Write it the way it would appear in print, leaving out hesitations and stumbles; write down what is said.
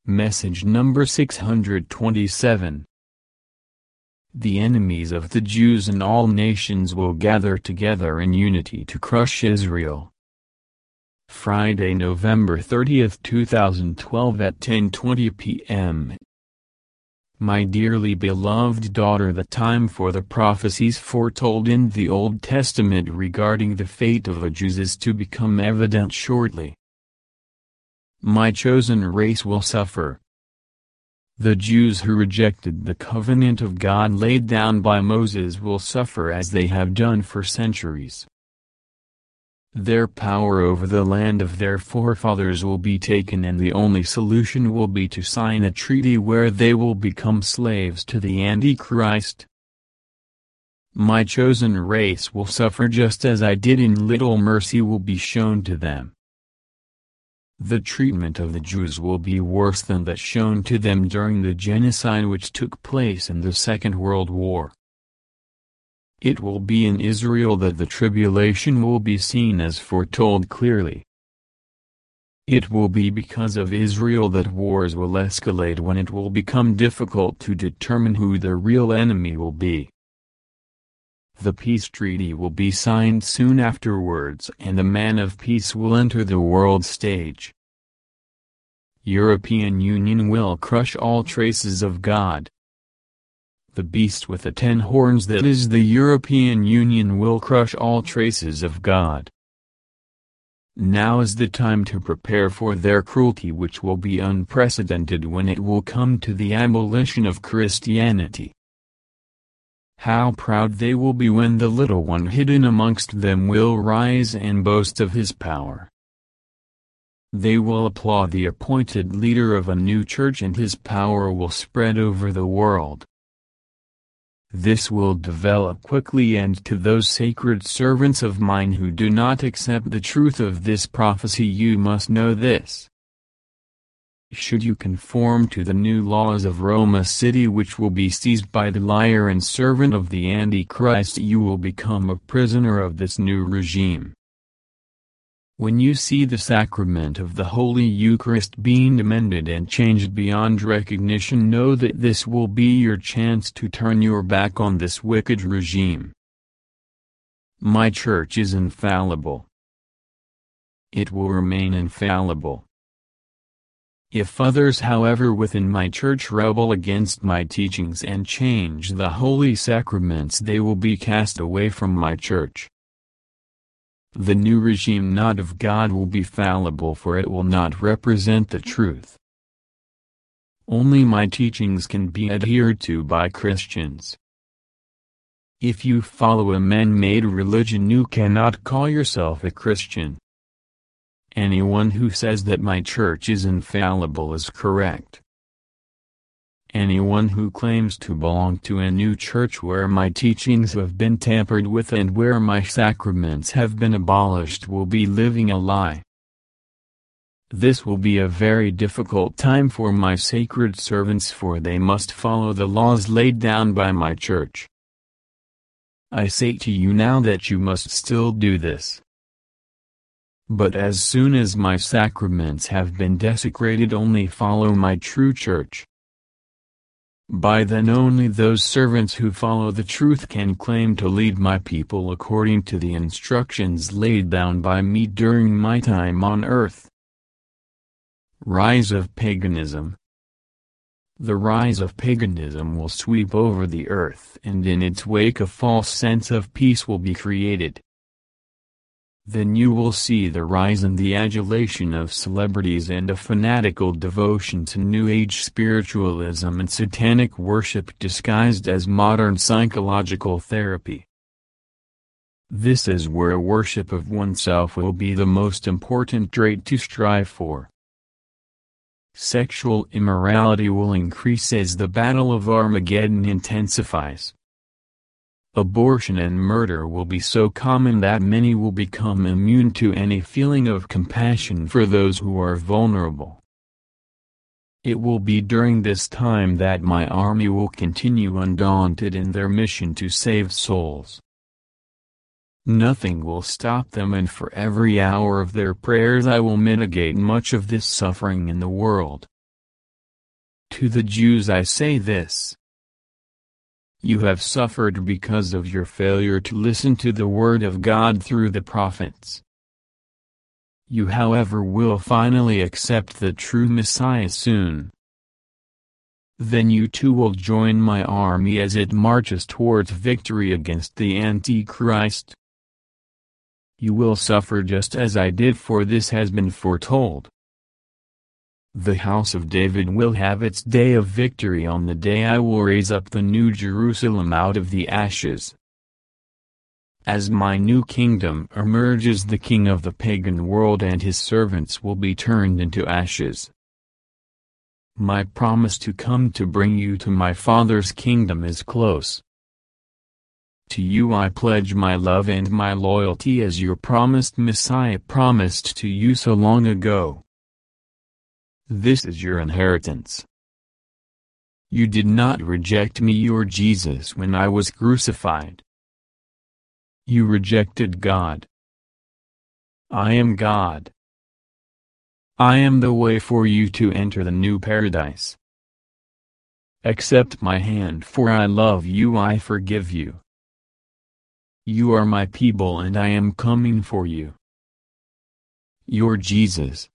Message number 627. The enemies of the Jews and all nations will gather together in unity to crush Israel. Friday, November 30, 2012 at 10:20 p.m. My dearly beloved daughter, the time for the prophecies foretold in the Old Testament regarding the fate of the Jews is to become evident shortly. My chosen race will suffer. The Jews who rejected the covenant of God laid down by Moses will suffer as they have done for centuries. Their power over the land of their forefathers will be taken, and the only solution will be to sign a treaty where they will become slaves to the Antichrist. My chosen race will suffer just as I did, and little mercy will be shown to them. The treatment of the Jews will be worse than that shown to them during the genocide which took place in the Second World War. It will be in Israel that the tribulation will be seen as foretold clearly. It will be because of Israel that wars will escalate, when it will become difficult to determine who the real enemy will be. The peace treaty will be signed soon afterwards, and the man of peace will enter the world stage. European Union will crush all traces of God. The beast with the 10 horns, that is the European Union, will crush all traces of God. Now is the time to prepare for their cruelty, which will be unprecedented when it will come to the abolition of Christianity. How proud they will be when the little one hidden amongst them will rise and boast of his power. They will applaud the appointed leader of a new church, and his power will spread over the world. This will develop quickly, and to those sacred servants of mine who do not accept the truth of this prophecy, you must know this. Should you conform to the new laws of Rome, a city which will be seized by the liar and servant of the Antichrist, you will become a prisoner of this new regime. When you see the sacrament of the Holy Eucharist being amended and changed beyond recognition, know that this will be your chance to turn your back on this wicked regime. My church is infallible. It will remain infallible. If others, however, within my church rebel against my teachings and change the holy sacraments, they will be cast away from my church. The new regime not of God will be fallible, for it will not represent the truth. Only my teachings can be adhered to by Christians. If you follow a man-made religion, you cannot call yourself a Christian. Anyone who says that my church is infallible is correct. Anyone who claims to belong to a new church where my teachings have been tampered with and where my sacraments have been abolished will be living a lie. This will be a very difficult time for my sacred servants, for they must follow the laws laid down by my church. I say to you now that you must still do this. But as soon as my sacraments have been desecrated, only follow my true church. By then only those servants who follow the truth can claim to lead my people according to the instructions laid down by me during my time on earth. Rise of paganism. The rise of paganism will sweep over the earth, and in its wake a false sense of peace will be created. Then you will see the rise and the adulation of celebrities and a fanatical devotion to New Age spiritualism and satanic worship disguised as modern psychological therapy. This is where worship of oneself will be the most important trait to strive for. Sexual immorality will increase as the battle of Armageddon intensifies. Abortion and murder will be so common that many will become immune to any feeling of compassion for those who are vulnerable. It will be during this time that my army will continue undaunted in their mission to save souls. Nothing will stop them, and for every hour of their prayers I will mitigate much of this suffering in the world. To the Jews I say this: you have suffered because of your failure to listen to the word of God through the prophets. You however will finally accept the true Messiah soon. Then you too will join my army as it marches towards victory against the Antichrist. You will suffer just as I did, for this has been foretold. The house of David will have its day of victory on the day I will raise up the new Jerusalem out of the ashes. As my new kingdom emerges, the king of the pagan world and his servants will be turned into ashes. My promise to come to bring you to my Father's kingdom is close. To you I pledge my love and my loyalty as your promised Messiah promised to you so long ago. This is your inheritance. You did not reject me, your Jesus, when I was crucified. You rejected God. I am God. I am the way for you to enter the new paradise. Accept my hand, for I love you, I forgive you. You are my people and I am coming for you. Your Jesus.